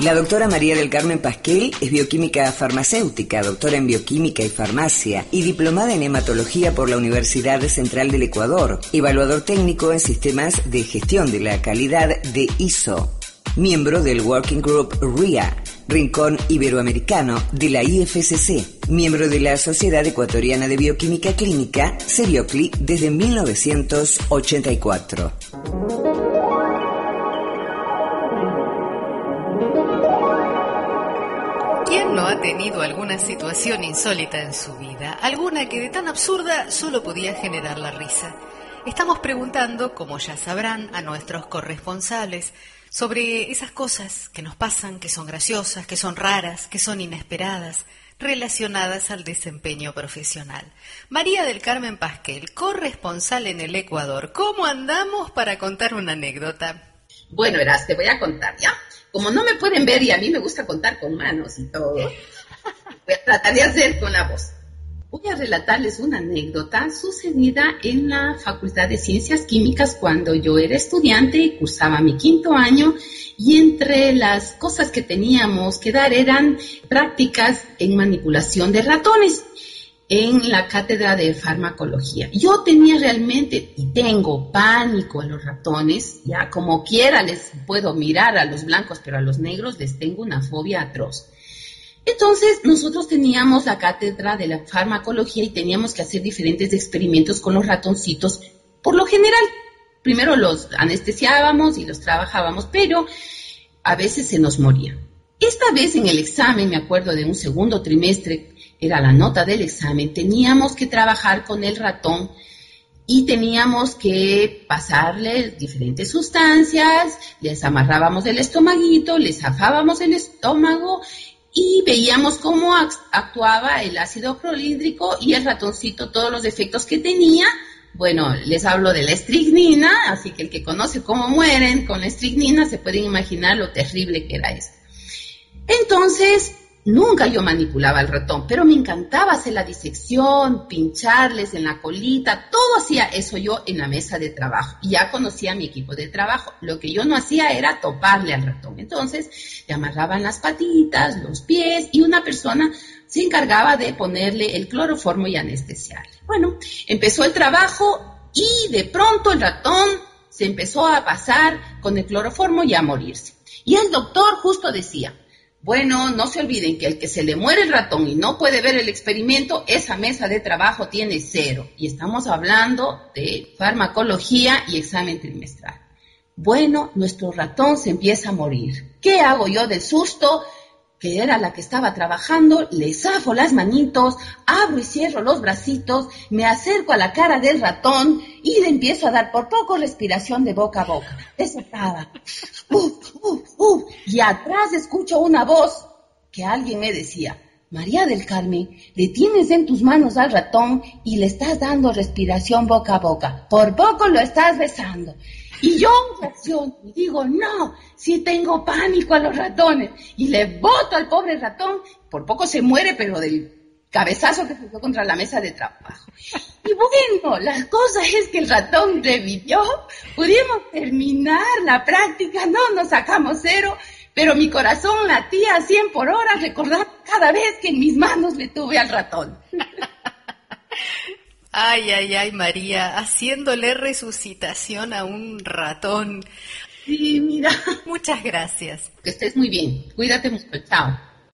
La doctora María del Carmen Pasquel es bioquímica farmacéutica, doctora en bioquímica y farmacia y diplomada en hematología por la Universidad Central del Ecuador, evaluador técnico en sistemas de gestión de la calidad de ISO, miembro del Working Group RIA, Rincón Iberoamericano de la IFCC, miembro de la Sociedad Ecuatoriana de Bioquímica Clínica, Cebiocli, desde 1984. ¿Quién no ha tenido alguna situación insólita en su vida? Alguna que de tan absurda solo podía generar la risa. Estamos preguntando, como ya sabrán, a nuestros corresponsales sobre esas cosas que nos pasan, que son graciosas, que son raras, que son inesperadas, relacionadas al desempeño profesional. María del Carmen Pasquel, corresponsal en el Ecuador, ¿cómo andamos para contar una anécdota? Bueno, Eras, te voy a contar, ¿ya? Como no me pueden ver y a mí me gusta contar con manos y todo, voy a tratar de hacer con la voz. Voy a relatarles una anécdota sucedida en la Facultad de Ciencias Químicas cuando yo era estudiante y cursaba mi 5º año, y entre las cosas que teníamos que dar eran prácticas en manipulación de ratones en la cátedra de farmacología. Yo tenía realmente, y tengo, pánico a los ratones, ya como quiera les puedo mirar a los blancos, pero a los negros les tengo una fobia atroz. Entonces nosotros teníamos la cátedra de la farmacología y teníamos que hacer diferentes experimentos con los ratoncitos. Por lo general, primero los anestesiábamos y los trabajábamos, pero a veces se nos moría. Esta vez en el examen, me acuerdo de un segundo trimestre, era la nota del examen, teníamos que trabajar con el ratón y teníamos que pasarle diferentes sustancias, les amarrábamos el estomaguito, les zafábamos el estómago y veíamos cómo actuaba el ácido clorhídrico y el ratoncito, todos los efectos que tenía. Bueno, les hablo de la estricnina, así que el que conoce cómo mueren con la estricnina se pueden imaginar lo terrible que era esto. Entonces, nunca yo manipulaba al ratón, pero me encantaba hacer la disección, pincharles en la colita, todo hacía eso yo en la mesa de trabajo. Y ya conocía a mi equipo de trabajo. Lo que yo no hacía era toparle al ratón. Entonces, le amarraban las patitas, los pies, y una persona se encargaba de ponerle el cloroformo y anestesiarle. Bueno, empezó el trabajo y de pronto el ratón se empezó a pasar con el cloroformo y a morirse. Y el doctor justo decía: bueno, no se olviden que el que se le muere el ratón y no puede ver el experimento, esa mesa de trabajo tiene 0. Y estamos hablando de farmacología y examen trimestral. Bueno, nuestro ratón se empieza a morir. ¿Qué hago yo del susto? Que era la que estaba trabajando, le zafo las manitos, abro y cierro los bracitos, me acerco a la cara del ratón y le empiezo a dar por poco respiración de boca a boca. Desataba. Y atrás escucho una voz que alguien me decía: María del Carmen, le tienes en tus manos al ratón y le estás dando respiración boca a boca. Por poco lo estás besando. Y yo reacciono y digo: no, sí tengo pánico a los ratones. Y le boto al pobre ratón. Por poco se muere, pero del cabezazo que se fue contra la mesa de trabajo. Y bueno, la cosa es que el ratón revivió. Pudimos terminar la práctica, no nos sacamos 0, pero mi corazón latía a 100 por hora recordando cada vez que en mis manos le tuve al ratón. Ay, ay, ay, María, haciéndole resucitación a un ratón. Sí, mira. Muchas gracias. Que estés muy bien. Cuídate mucho. Chao.